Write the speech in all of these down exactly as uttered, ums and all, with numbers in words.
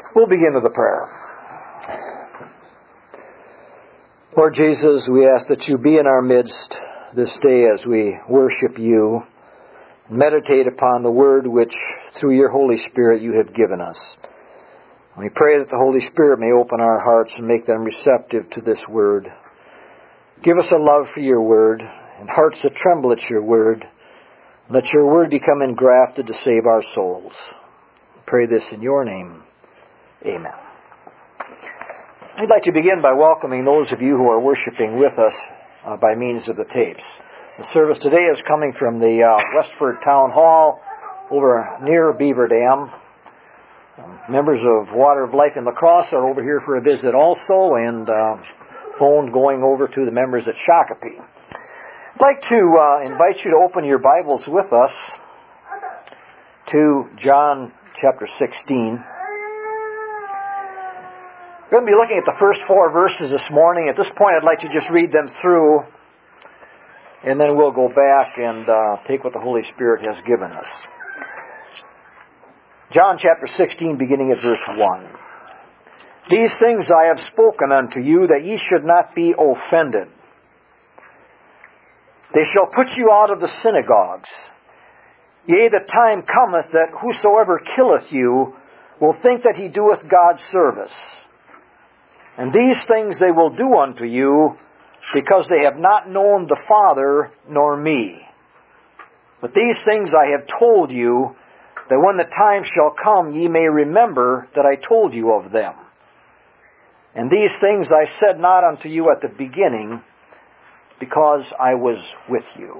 We'll begin with a prayer. Lord Jesus, we ask that you be in our midst this day as we worship you, meditate upon the word which, through your Holy Spirit, you have given us. We pray that the Holy Spirit may open our hearts and make them receptive to this word. Give us a love for your word and hearts that tremble at your word. Let your word become engrafted to save our souls. I pray this in your name. Amen. I'd like to begin by welcoming those of you who are worshiping with us uh, by means of the tapes. The service today is coming from the uh, Westford Town Hall over near Beaver Dam. Um, members of Water of Life in La Crosse are over here for a visit also, and uh, phone going over to the members at Shakopee. I'd like to uh, invite you to open your Bibles with us to John chapter sixteen. We're going to be looking at the first four verses this morning. At this point, I'd like to just read them through, and then we'll go back and uh, take what the Holy Spirit has given us. John chapter sixteen, beginning at verse one. These things I have spoken unto you, that ye should not be offended. They shall put you out of the synagogues. Yea, the time cometh that whosoever killeth you will think that he doeth God's service. And these things they will do unto you, because they have not known the Father nor me. But these things I have told you, that when the time shall come ye may remember that I told you of them. And these things I said not unto you at the beginning, because I was with you.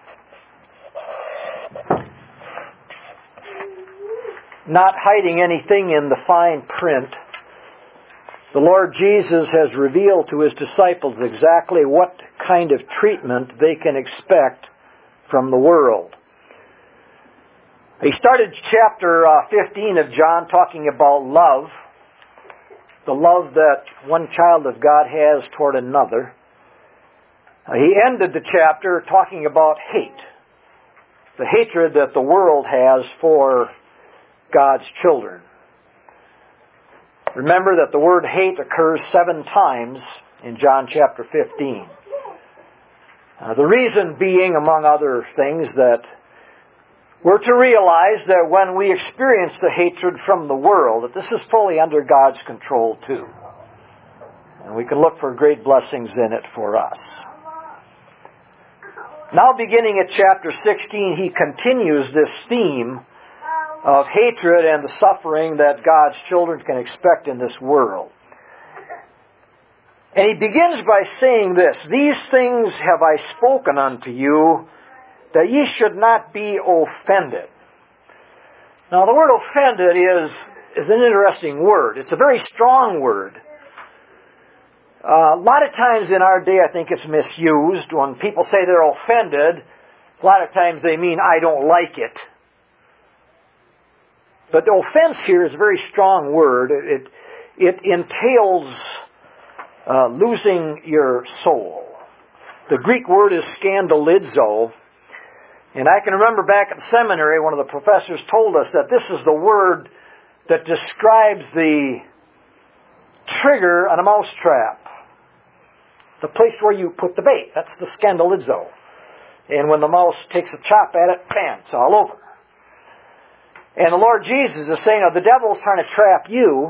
Not hiding anything in the fine print, the Lord Jesus has revealed to His disciples exactly what kind of treatment they can expect from the world. He started chapter uh, fifteen of John talking about love, the love that one child of God has toward another. Uh, he ended the chapter talking about hate, the hatred that the world has for God's children. Remember that the word hate occurs seven times in John chapter fifteen. Uh, the reason being, among other things, that we're to realize that when we experience the hatred from the world, that this is fully under God's control too. And we can look for great blessings in it for us. Now beginning at chapter sixteen, he continues this theme of hatred and the suffering that God's children can expect in this world. And he begins by saying this, These things have I spoken unto you, that ye should not be offended. Now the word offended is, is an interesting word. It's a very strong word. Uh, a lot of times in our day I think it's misused. When people say they're offended, a lot of times they mean I don't like it. But the offense here is a very strong word. It, it entails uh, losing your soul. The Greek word is scandalizo. And I can remember back at seminary, one of the professors told us that this is the word that describes the trigger on a mouse trap. The place where you put the bait. That's the scandalizo. And when the mouse takes a chop at it, bam, it's all over. And the Lord Jesus is saying, oh, the devil's trying to trap you.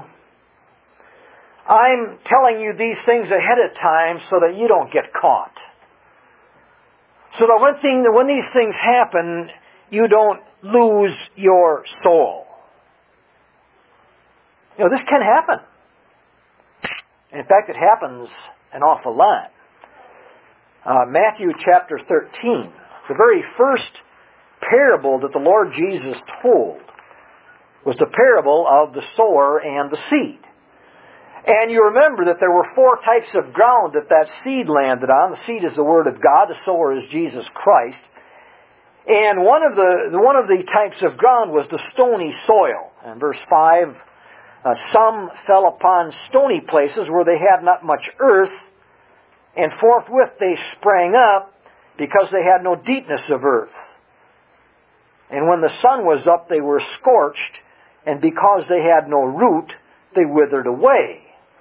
I'm telling you these things ahead of time so that you don't get caught. So that when, thing, when these things happen, you don't lose your soul. You know, this can happen. And in fact, it happens an awful lot. Uh, Matthew chapter thirteen, the very first parable that the Lord Jesus told was the parable of the sower and the seed. And you remember that there were four types of ground that that seed landed on. The seed is the Word of God. The sower is Jesus Christ. And one of the one of the types of ground was the stony soil. And verse five, uh, some fell upon stony places where they had not much earth, and forthwith they sprang up because they had no deepness of earth. And when the sun was up, they were scorched, and because they had no root, they withered away.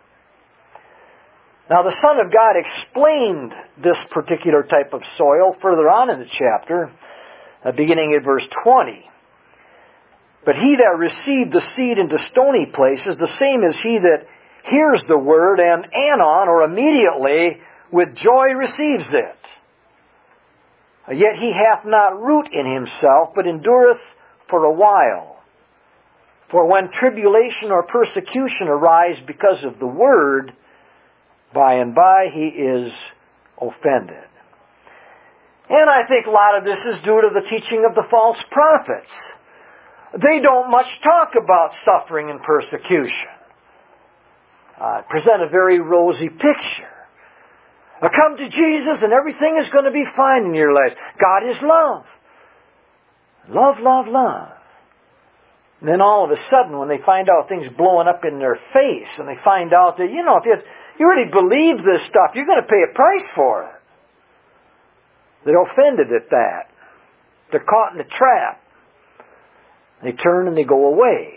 Now the Son of God explained this particular type of soil further on in the chapter, uh, beginning at verse twenty. But he that received the seed into stony places, the same is he that hears the word, and anon, or immediately, with joy receives it. Yet he hath not root in himself, but endureth for a while. For when tribulation or persecution arise because of the word, by and by he is offended. And I think a lot of this is due to the teaching of the false prophets. They don't much talk about suffering and persecution. Uh, present a very rosy picture. Uh, come to Jesus and everything is going to be fine in your life. God is love. Love, love, love. And then all of a sudden, when they find out things blowing up in their face, and they find out that, you know, if you, you really believe this stuff, you're going to pay a price for it. They're offended at that. They're caught in the trap. They turn and they go away.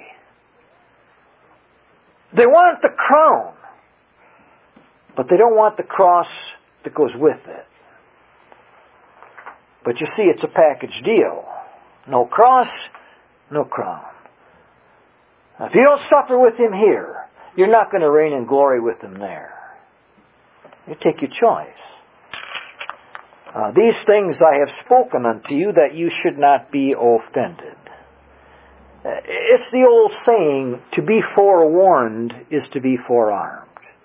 They want the crown, but they don't want the cross that goes with it. But you see, it's a package deal. No cross, no crown. Now, if you don't suffer with Him here, you're not going to reign in glory with Him there. You take your choice. Uh, these things I have spoken unto you, that you should not be offended. It's the old saying, to be forewarned is to be forearmed.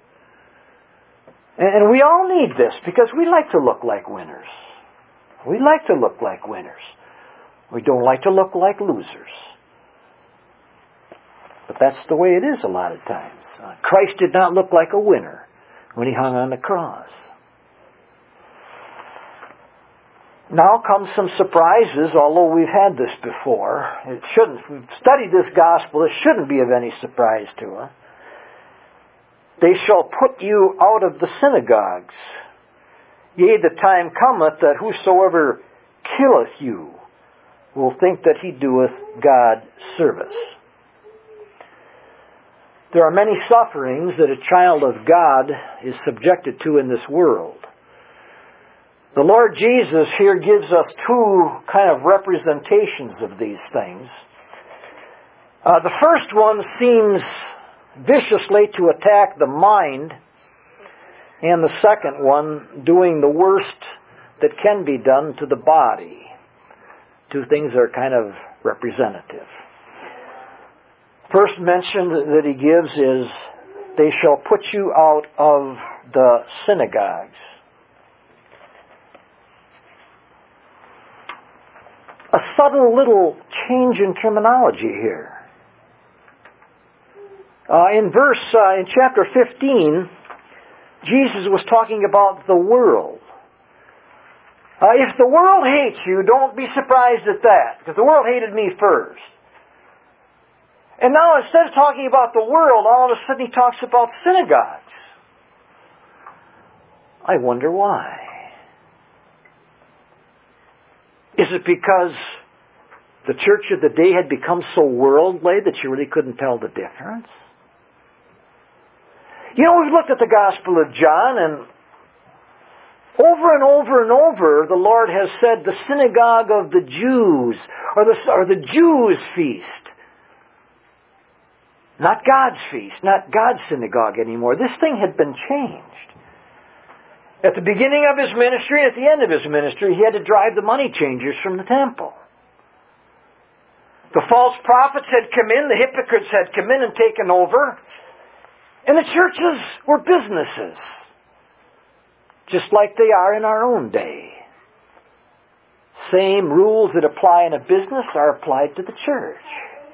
And we all need this because we like to look like winners. We like to look like winners. We don't like to look like losers. But that's the way it is a lot of times. Uh, Christ did not look like a winner when He hung on the cross. Now come some surprises, although we've had this before. It shouldn't. If we've studied this gospel, it shouldn't be of any surprise to us. They shall put you out of the synagogues. Yea, the time cometh that whosoever killeth you will think that he doeth God service. There are many sufferings that a child of God is subjected to in this world. The Lord Jesus here gives us two kind of representations of these things. Uh, the first one seems viciously to attack the mind, and the second one doing the worst that can be done to the body. Two things that are kind of representative. First mention that he gives is, they shall put you out of the synagogues. A subtle little change in terminology here. Uh, in verse, uh, in chapter fifteen, Jesus was talking about the world. Uh, if the world hates you, don't be surprised at that, because the world hated me first. And now instead of talking about the world, all of a sudden he talks about synagogues. I wonder why. Is it because the church of the day had become so worldly that you really couldn't tell the difference? You know, we've looked at the Gospel of John, and over and over and over, the Lord has said the synagogue of the Jews, or the, or the Jews' feast. Not God's feast, not God's synagogue anymore. This thing had been changed. At the beginning of His ministry, at the end of His ministry, He had to drive the money changers from the temple. The false prophets had come in, the hypocrites had come in and taken over, and the churches were businesses, just like they are in our own day. Same rules that apply in a business are applied to the church.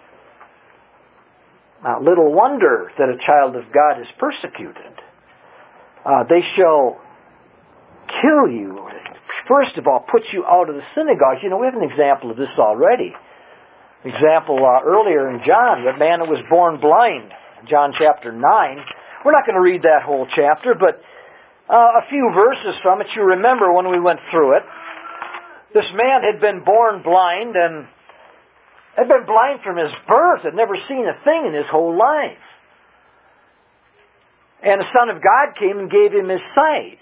Now, little wonder that a child of God is persecuted. Uh, they shall kill you. First of all, put you out of the synagogues. You know, we have an example of this already. Example uh, earlier in John, the man who was born blind, John chapter nine. We're not going to read that whole chapter, but uh, a few verses from it. You remember when we went through it. This man had been born blind and had been blind from his birth, had never seen a thing in his whole life. And the Son of God came and gave him his sight.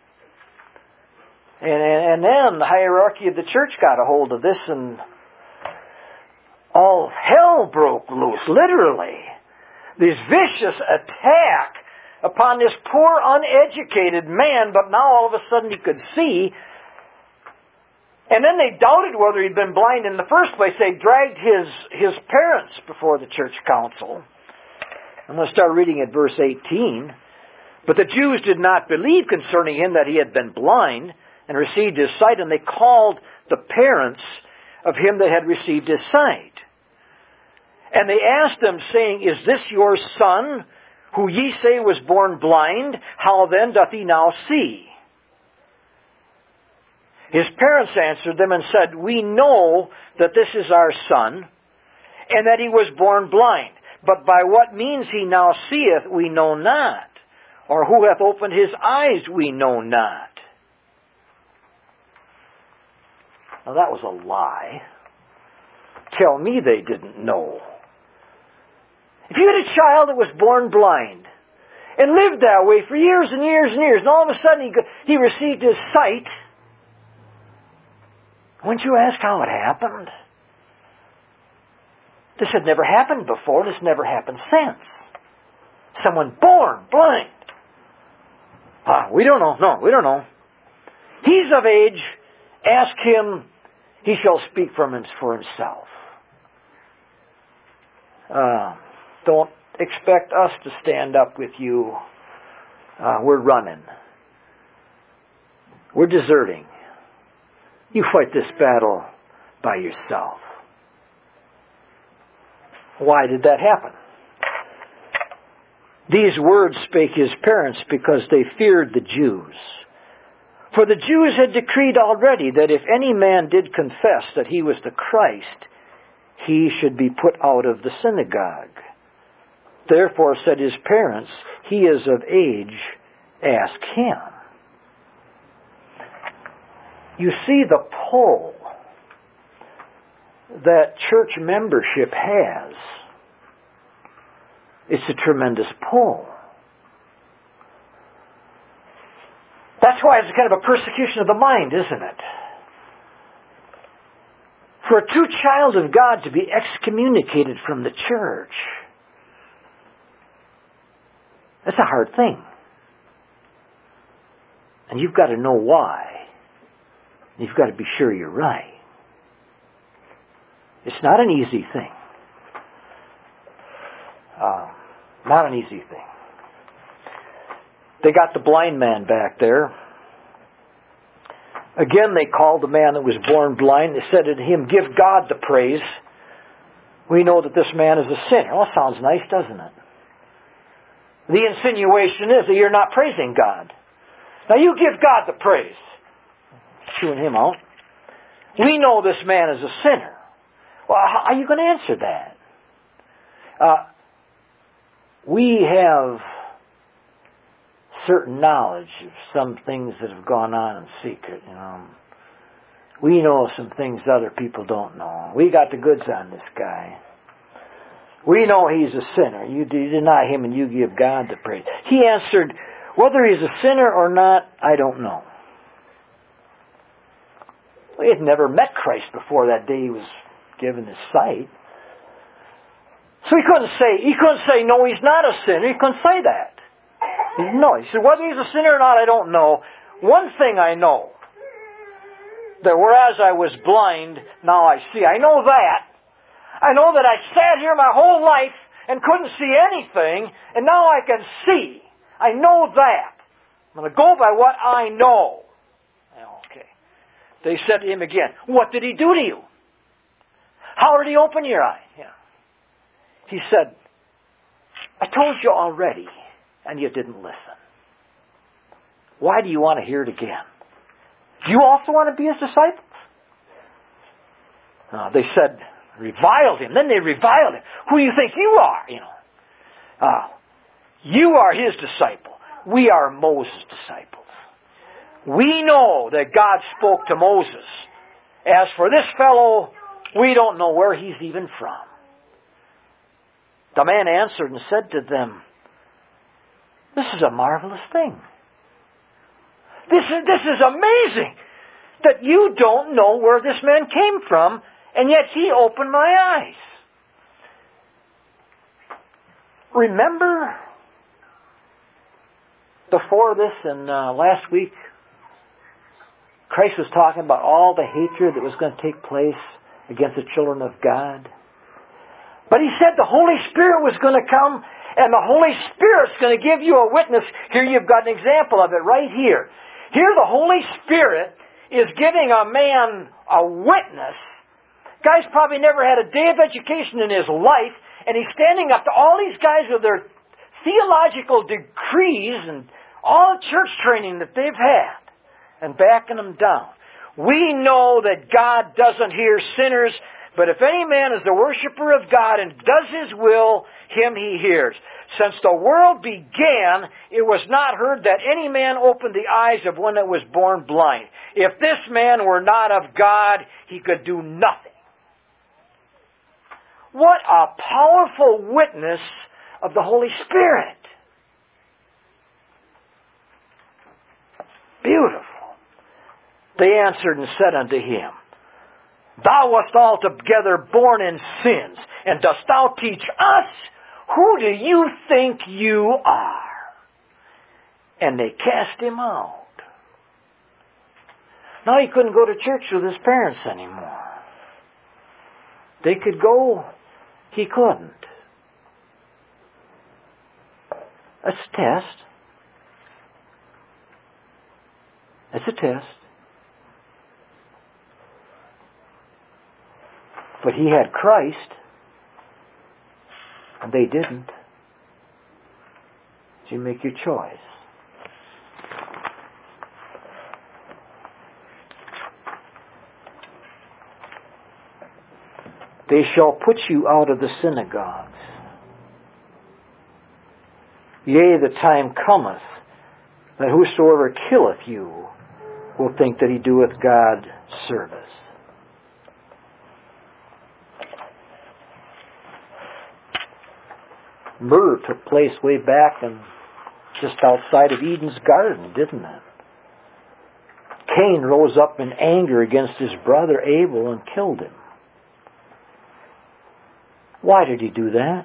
And, and then the hierarchy of the church got a hold of this, and all hell broke loose, literally. This vicious attack upon this poor, uneducated man, but now all of a sudden he could see. And then they doubted whether he'd been blind in the first place. They dragged his, his parents before the church council. I'm going to start reading at verse eighteen. But the Jews did not believe concerning him that he had been blind and received his sight, and they called the parents of him that had received his sight. And they asked them, saying, Is this your son, who ye say was born blind? How then doth he now see? His parents answered them and said, We know that this is our son, and that he was born blind. But by what means he now seeth, we know not. Or who hath opened his eyes, we know not. Now that was a lie. Tell me they didn't know. If you had a child that was born blind and lived that way for years and years and years, and all of a sudden he, he received his sight, wouldn't you ask how it happened? This had never happened before. This never happened since. Someone born blind. Ah, we don't know. No, we don't know. He's of age. Ask him. He shall speak from him for himself. Uh, don't expect us to stand up with you. Uh, we're running. We're deserting. You fight this battle by yourself. Why did that happen? These words spake his parents because they feared the Jews. For the Jews had decreed already that if any man did confess that he was the Christ, he should be put out of the synagogue. Therefore said his parents, He is of age, ask him. You see the pull that church membership has. It's a tremendous pull. That's why it's kind of a persecution of the mind, isn't it? For a true child of God to be excommunicated from the church, that's a hard thing. And you've got to know why. You've got to be sure you're right. It's not an easy thing. Uh, not an easy thing. They got the blind man back there. Again, they called the man that was born blind. They said to him, Give God the praise. We know that this man is a sinner. Well, sounds nice, doesn't it? The insinuation is that you're not praising God. Now you give God the praise. Chewing him out. We know this man is a sinner. Well, how are you going to answer that? Uh, we have certain knowledge of some things that have gone on in secret. You know, we know some things other people don't know. We got the goods on this guy. We know he's a sinner. You deny him and you give God the praise. He answered, whether he's a sinner or not, I don't know. He had never met Christ before that day he was given his sight. So he couldn't say, he couldn't say, no, he's not a sinner. He couldn't say that. He didn't know. He said, whether he's a sinner or not, I don't know. One thing I know, that whereas I was blind, now I see. I know that. I know that I sat here my whole life and couldn't see anything, and now I can see. I know that. I'm going to go by what I know. Okay. They said to him again, what did he do to you? How did he open your eye? Yeah. He said, I told you already, and you didn't listen. Why do you want to hear it again? Do you also want to be his disciples? Uh, they said, reviled him. Then they reviled him. Who do you think you are? You know, uh, you are his disciple. We are Moses' disciples. We know that God spoke to Moses. As for this fellow, we don't know where he's even from. The man answered and said to them, This is a marvelous thing. This is, this is amazing that you don't know where this man came from, and yet he opened my eyes. Remember before this and uh, last week, Christ was talking about all the hatred that was going to take place against the children of God. But He said the Holy Spirit was going to come, and the Holy Spirit's going to give you a witness. Here you've got an example of it right here. Here the Holy Spirit is giving a man a witness. Guy's probably never had a day of education in his life, and he's standing up to all these guys with their theological degrees and all the church training that they've had, and backing them down. We know that God doesn't hear sinners, but if any man is a worshiper of God and does His will, him He hears. Since the world began, it was not heard that any man opened the eyes of one that was born blind. If this man were not of God, he could do nothing. What a powerful witness of the Holy Spirit. Beautiful. They answered and said unto him, Thou wast altogether born in sins, and dost thou teach us? Who do you think you are? And they cast him out. Now he couldn't go to church with his parents anymore. They could go, he couldn't. That's a test. That's a test. But he had Christ, and they didn't. So you make your choice. They shall put you out of the synagogues. Yea, the time cometh that whosoever killeth you will think that he doeth God service. Murder took place way back and just outside of Eden's garden, didn't it? Cain rose up in anger against his brother Abel and killed him. Why did he do that?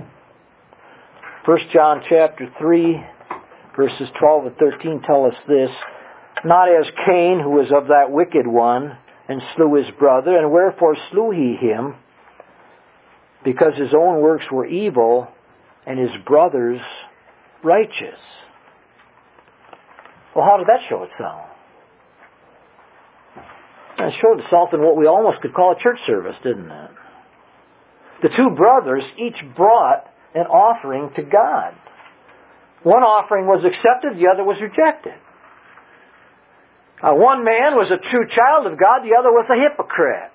First John chapter three, verses twelve and thirteen tell us this. Not as Cain, who was of that wicked one, and slew his brother, and wherefore slew he him? Because his own works were evil, and his brother's righteous. Well, how did that show itself? It showed itself in what we almost could call a church service, didn't it? The two brothers each brought an offering to God. One offering was accepted, the other was rejected. Uh, one man was a true child of God, the other was a hypocrite.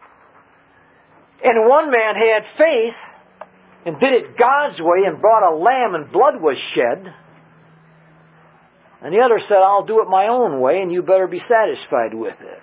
And one man had faith and did it God's way and brought a lamb and blood was shed. And the other said, I'll do it my own way and you better be satisfied with it.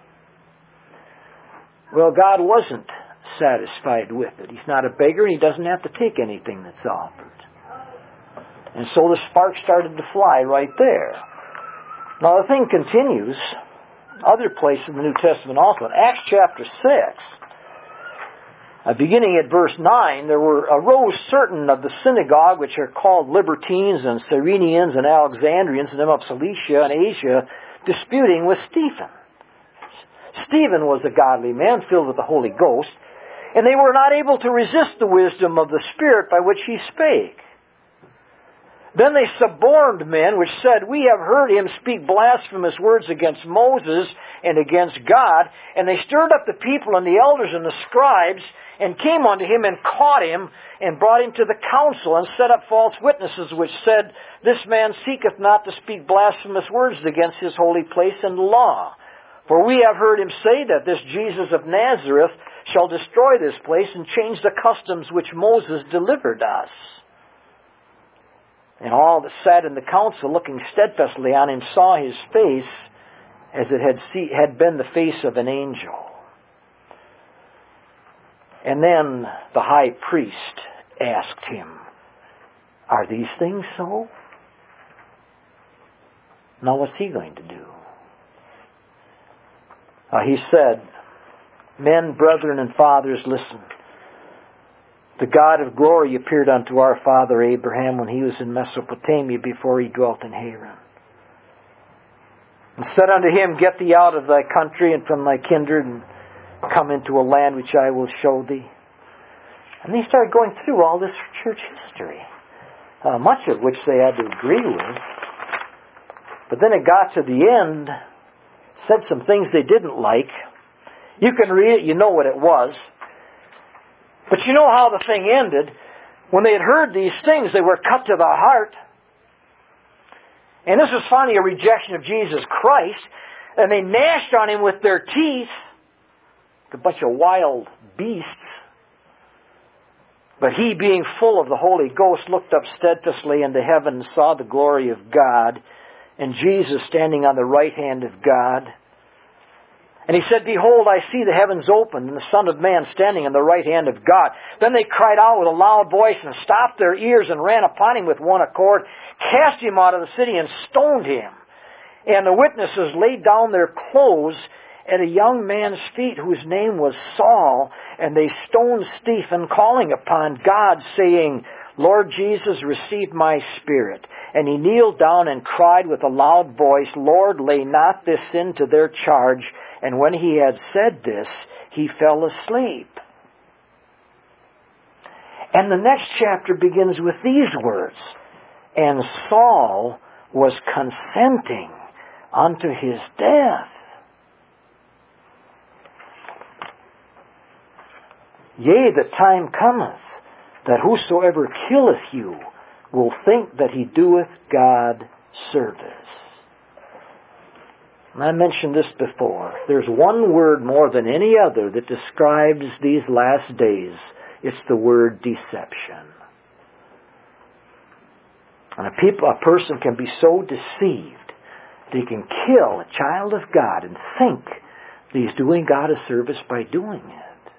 Well, God wasn't satisfied with it. He's not a beggar and He doesn't have to take anything that's offered. And so the spark started to fly right there. Now the thing continues other places in the New Testament also. In Acts chapter six, Uh, beginning at verse nine, there were arose certain of the synagogue, which are called Libertines and Cyrenians and Alexandrians, and them of Cilicia and Asia, disputing with Stephen. Stephen was a godly man, filled with the Holy Ghost, and they were not able to resist the wisdom of the Spirit by which he spake. Then they suborned men, which said, We have heard him speak blasphemous words against Moses and against God. And they stirred up the people and the elders and the scribes, and came unto him and caught him, and brought him to the council, and set up false witnesses, which said, This man seeketh not to speak blasphemous words against his holy place and law. For we have heard him say that this Jesus of Nazareth shall destroy this place, and change the customs which Moses delivered us. And all that sat in the council, looking steadfastly on him, saw his face as it had, see, had been the face of an angel. And then the high priest asked him, Are these things so? Now what's He going to do? Uh, he said, men, brethren, and fathers, listen. The God of glory appeared unto our father Abraham when he was in Mesopotamia before he dwelt in Haran. And said unto him, get thee out of thy country and from thy kindred and come into a land which I will show thee. And he started going through all this church history, uh, much of which they had to agree with. But then it got to the end, said some things they didn't like. You can read it, you know what it was. But you know how the thing ended. When they had heard these things, they were cut to the heart. And this was finally a rejection of Jesus Christ. And they gnashed on Him with their teeth. A bunch of wild beasts. But he, being full of the Holy Ghost, looked up steadfastly into heaven and saw the glory of God, and Jesus standing on the right hand of God. And he said, behold, I see the heavens opened, and the Son of Man standing on the right hand of God. Then they cried out with a loud voice, and stopped their ears, and ran upon him with one accord, cast him out of the city, and stoned him. And the witnesses laid down their clothes at a young man's feet, whose name was Saul, and they stoned Stephen, calling upon God, saying, Lord Jesus, receive my spirit. And he kneeled down and cried with a loud voice, Lord, lay not this sin to their charge. And when he had said this, he fell asleep. And the next chapter begins with these words, and Saul was consenting unto his death. Yea, the time cometh, that whosoever killeth you will think that he doeth God service. And I mentioned this before. There's one word more than any other that describes these last days. It's the word deception. And a, people, a person can be so deceived that he can kill a child of God and think that he's doing God a service by doing it.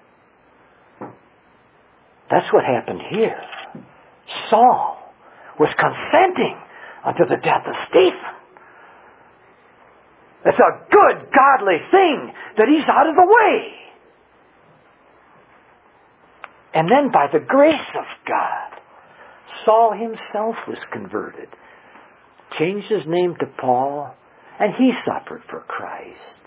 That's what happened here. Saul was consenting unto the death of Stephen. It's a good, godly thing that he's out of the way. And then by the grace of God, Saul himself was converted, changed his name to Paul, and he suffered for Christ.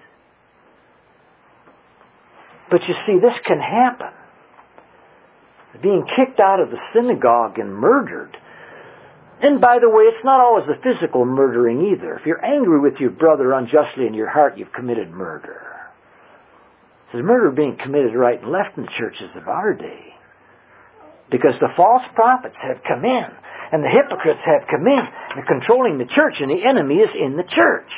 But you see, this can happen. Being kicked out of the synagogue and murdered. And by the way, it's not always a physical murdering either. If you're angry with your brother unjustly in your heart, you've committed murder. There's murder being committed right and left in the churches of our day. Because the false prophets have come in, and the hypocrites have come in, and they're controlling the church, and the enemy is in the church.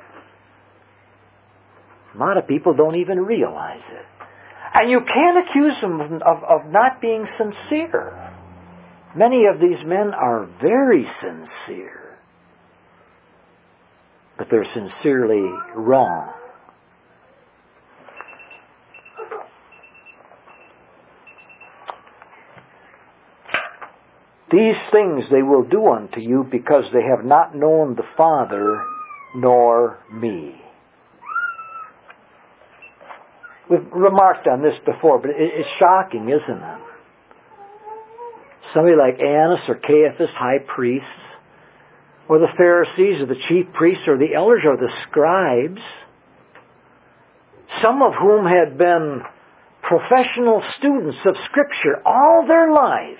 A lot of people don't even realize it. And you can't accuse them of, of, of not being sincere. Many of these men are very sincere. But they're sincerely wrong. These things they will do unto you because they have not known the Father nor me. We've remarked on this before, but it's shocking, isn't it? Somebody like Annas or Caiaphas, high priests, or the Pharisees or the chief priests or the elders or the scribes, some of whom had been professional students of Scripture all their lives,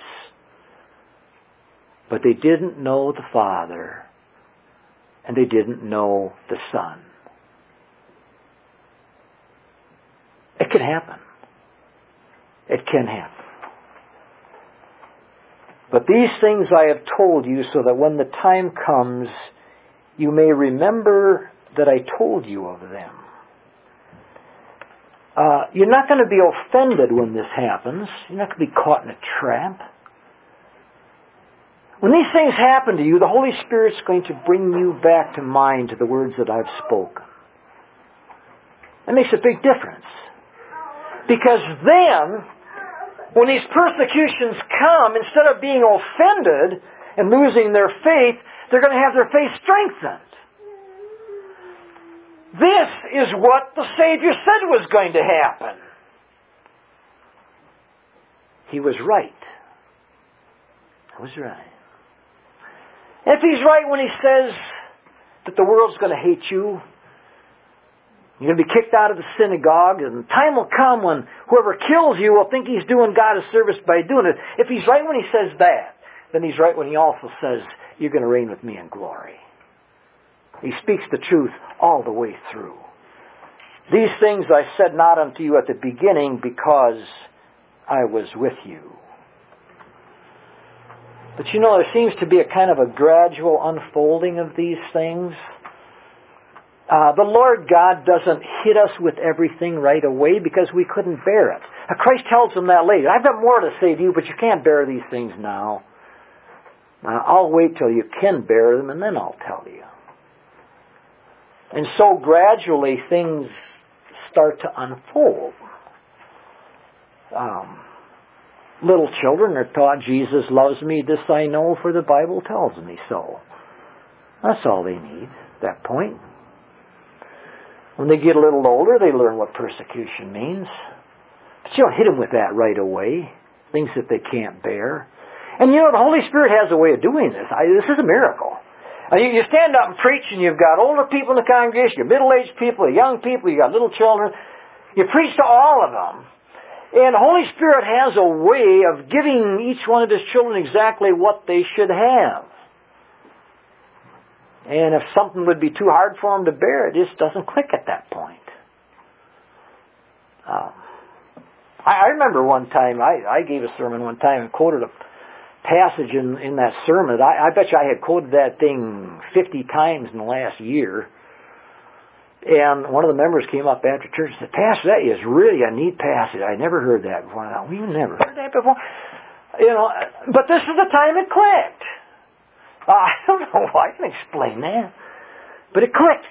but they didn't know the Father and they didn't know the Son. It can happen. It can happen. But these things I have told you so that when the time comes, you may remember that I told you of them. Uh, you're not going to be offended when this happens. You're not going to be caught in a trap. When these things happen to you, the Holy Spirit's going to bring you back to mind to the words that I've spoken. That makes a big difference. Because then, when these persecutions come, instead of being offended and losing their faith, they're going to have their faith strengthened. This is what the Savior said was going to happen. He was right. He was right. If He's right when He says that the world's going to hate you, you're going to be kicked out of the synagogue, and time will come when whoever kills you will think he's doing God a service by doing it. If He's right when He says that, then He's right when He also says, you're going to reign with Me in glory. He speaks the truth all the way through. These things I said not unto you at the beginning, because I was with you. But you know, there seems to be a kind of a gradual unfolding of these things. Uh, the Lord God doesn't hit us with everything right away because we couldn't bear it. Uh, Christ tells them that later. I've got more to say to you, but you can't bear these things now. Uh, I'll wait till you can bear them, and then I'll tell you. And so gradually things start to unfold. Um, little children are taught Jesus loves me, this I know, for the Bible tells me so. That's all they need at that point. When they get a little older, they learn what persecution means. But you don't hit them with that right away. Things that they can't bear. And you know, the Holy Spirit has a way of doing this. I, this is a miracle. Uh, you, you stand up and preach, and you've got older people in the congregation, you've middle-aged people, young people, you've got little children. You preach to all of them. And the Holy Spirit has a way of giving each one of His children exactly what they should have. And if something would be too hard for them to bear, it just doesn't click at that point. Um, I, I remember one time, I, I gave a sermon one time and quoted a passage in, in that sermon. I, I bet you I had quoted that thing fifty times in the last year. And one of the members came up after church and said, Pastor, that is really a neat passage. I never heard that before. I thought, we've never heard that before. You know, but this is the time it clicked. Uh, I don't know why I can explain that. But it clicked.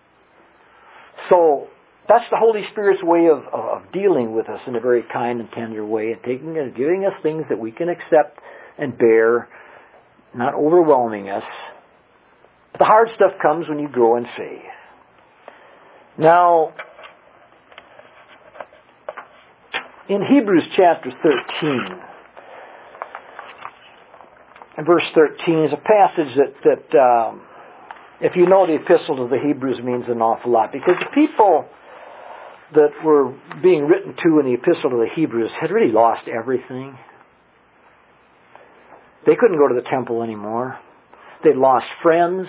So that's the Holy Spirit's way of, of, of dealing with us in a very kind and tender way, and taking and giving us things that we can accept and bear, not overwhelming us. But the hard stuff comes when you grow in faith. Now, in Hebrews chapter thirteen, and verse thirteen is a passage that, that um, if you know the epistle to the Hebrews, means an awful lot. Because the people that were being written to in the epistle to the Hebrews had really lost everything. They couldn't go to the temple anymore. They'd lost friends.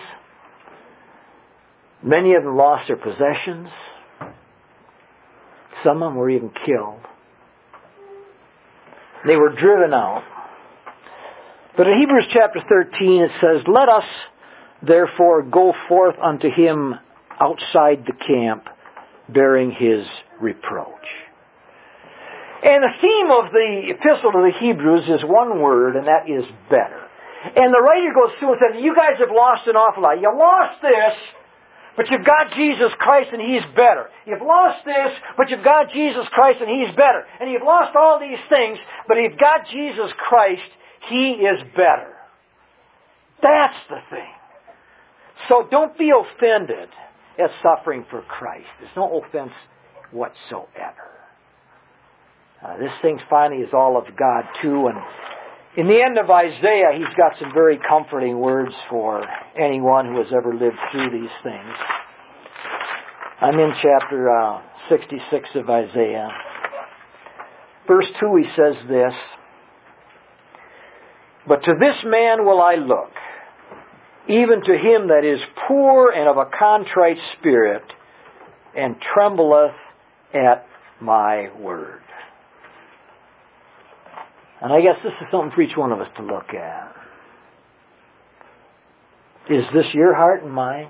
Many of them lost their possessions. Some of them were even killed. They were driven out. But in Hebrews chapter thirteen it says, let us therefore go forth unto him outside the camp, bearing his reproach. And the theme of the epistle to the Hebrews is one word, and that is better. And the writer goes through and says, you guys have lost an awful lot. You lost this, but you've got Jesus Christ and He's better. You've lost this, but you've got Jesus Christ and He's better. And you've lost all these things, but you've got Jesus Christ, He is better. That's the thing. So don't be offended at suffering for Christ. There's no offense whatsoever. Uh, this thing finally is all of God too. And in the end of Isaiah, he's got some very comforting words for anyone who has ever lived through these things. I'm in chapter uh, sixty-six of Isaiah. Verse two, he says this, but to this man will I look, even to him that is poor and of a contrite spirit, and trembleth at my word. And I guess this is something for each one of us to look at. Is this your heart and mine?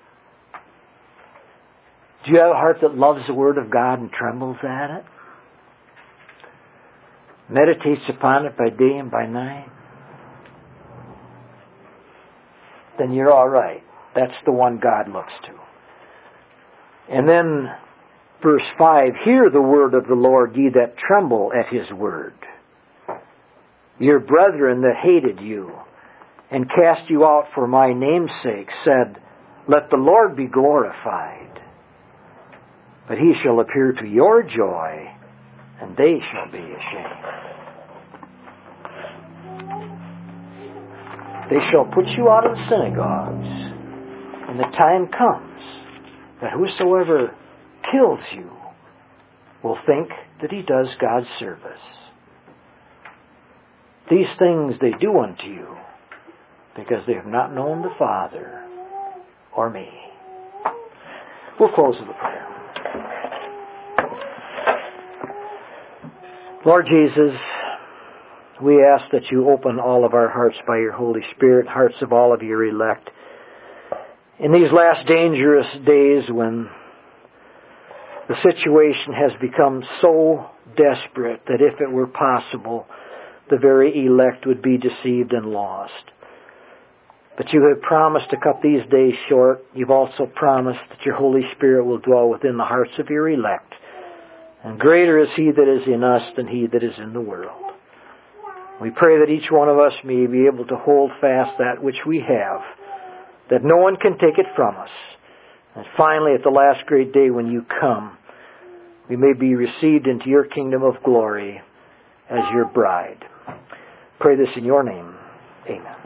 Do you have a heart that loves the Word of God and trembles at it? Meditates upon it by day and by night? Then you're all right. That's the one God looks to. And then verse five, hear the word of the Lord, ye that tremble at His word. Your brethren that hated you and cast you out for my name's sake said, let the Lord be glorified. but he shall appear to your joy, and they shall be ashamed. They shall put you out of the synagogues, and the time comes that whosoever kills you will think that he does God's service. These things they do unto you, because they have not known the Father or me. We'll close with a prayer. Lord Jesus, we ask that you open all of our hearts by your Holy Spirit, hearts of all of your elect. In these last dangerous days when the situation has become so desperate that if it were possible, the very elect would be deceived and lost. But you have promised to cut these days short. You've also promised that your Holy Spirit will dwell within the hearts of your elect. And greater is he that is in us than he that is in the world. We pray that each one of us may be able to hold fast that which we have, that no one can take it from us. And finally, at the last great day when you come, we may be received into your kingdom of glory as your bride. Pray this in your name. Amen.